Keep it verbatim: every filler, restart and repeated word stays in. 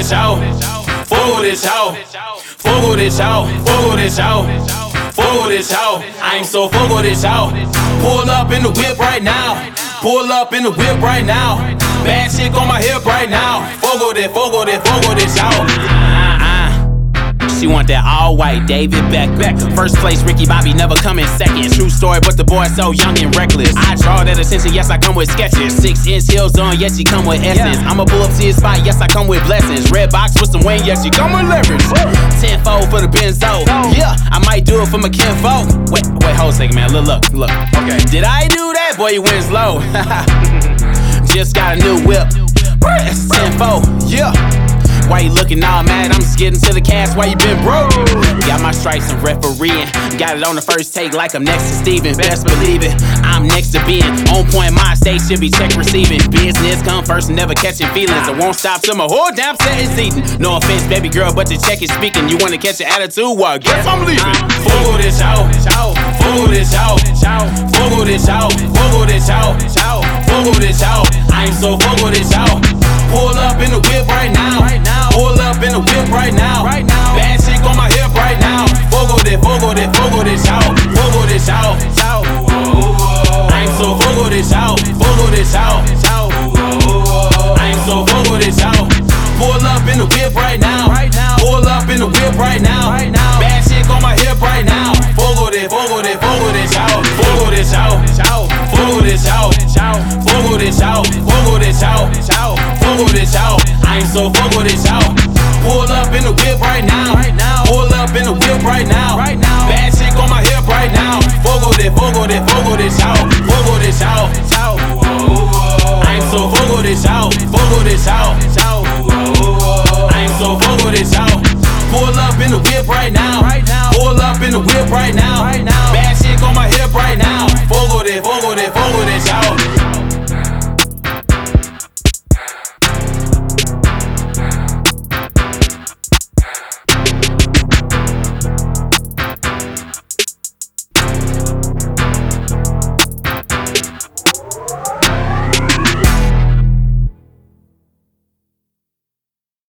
this out, fogo this out, fogo this out, fogo this out, fogo this out. I am so fogo this out. Pull up in the whip right now, pull up in the whip right now. Bad chick on my hip right now. Fogo this, fogo this, fogo this out. She want that all white David Beckham. First place, Ricky Bobby never coming second. True story, but the boy so young and reckless. I draw that attention, yes I come with sketches. Six inch heels on, yes she come with essence. I'ma pull up to his spot, yes I come with blessings. Red box with some wing, yes she come with leverage. Tenfold for the Benzo, yeah I might do it for my kinfolk. Wait, wait, hold a second man, look, look, look. Okay, did I do that? Boy, you went slow. Just got a new whip. That's tenfold, yeah. Why you looking all mad? I'm just getting to the cast. Why you been broke? Got my stripes and refereeing. Got it on the first take like I'm next to Steven. Best believe it, I'm next to being on point. My state should be check receiving. Business come first and never catching feelings. I won't stop till my whole damn set is eating. No offense, baby girl, but the check is speaking. You wanna catch an attitude? Well, guess I'm leaving. Fogo this out, fogo this out, fogo this out, fogo this out, fogo this out. I am so fogo this out. Pull up in the whip right now. Pull up in the whip right now. Bad chick on my hip right now. Fogo this, fogo this, fogo this out. Fogo this out. I'm so fogo this out. Fogo this out. I'm so fogo this out. Pull up in the whip right now. Pull up in the whip right now. Bad chick on my hip right now. Fogo this, fogo this, fogo this out. Fogo this out. Fogo this out. Fogo this out. Fogo this out. Fogo this out. I am so fogo this out. Pull up in the whip right now. Pull up in the whip right now. Bad chick on my hip right now. Fogo this, fogo this, fogo this out. Fogo this out. I am so fogo this out. Fogo this out.